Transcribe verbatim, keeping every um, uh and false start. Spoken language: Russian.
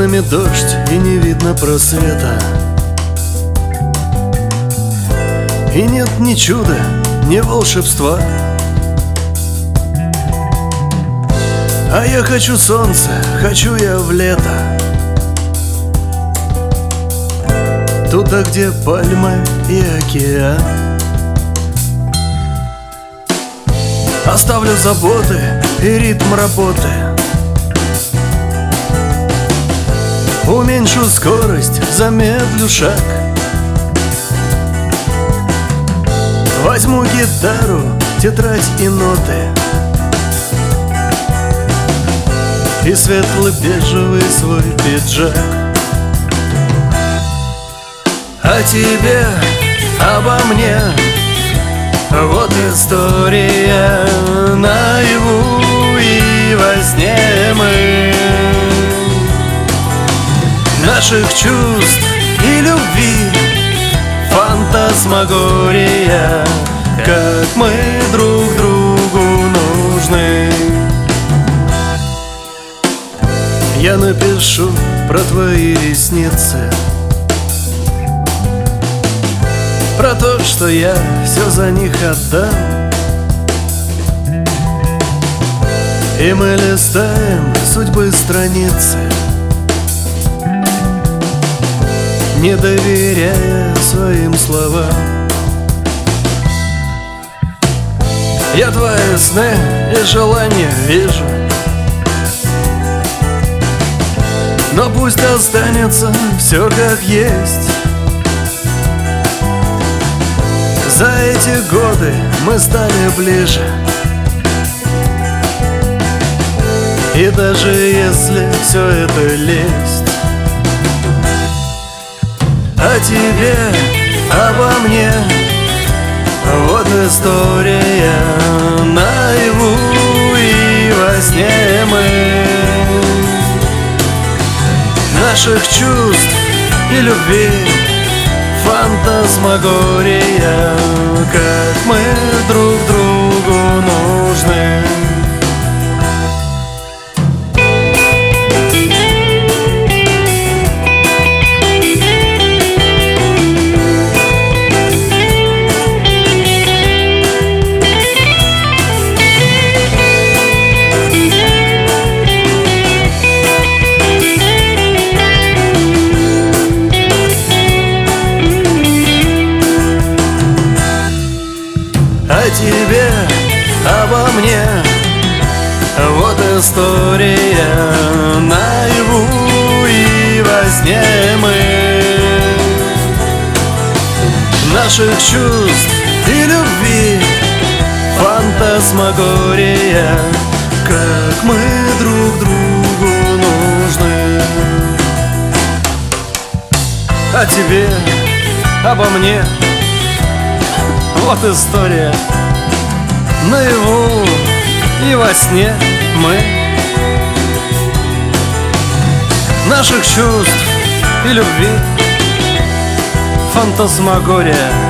окнами дождь и не видно просвета. И нет ни чуда, ни волшебства. А я хочу солнца, хочу я в лето, туда, где пальмы и океан. Оставлю заботы и ритм работы, уменьшу скорость, замедлю шаг. Возьму гитару, тетрадь и ноты, и светло-бежевый свой пиджак. О тебе, обо мне, вот история наяву и во сне мы. Наших чувств и любви фантасмагория, как мы друг другу нужны. Я напишу про твои ресницы, про то, что я все за них отдам. И мы листаем судьбы страницы, не доверяя своим словам. Я твои сны и желания вижу, но пусть останется все как есть. За эти годы мы стали ближе, и даже если все это лесть. О тебе, обо мне, вот история наяву и во сне мы. Наших чувств и любви фантасмагория, как мы друг другу нужны. О тебе, обо мне, вот история наяву и во сне мы. Наших чувств и любви фантасмагория, как мы друг другу нужны. О тебе, обо мне, вот история наяву и во сне мы. Наших чувств и любви фантасмагория,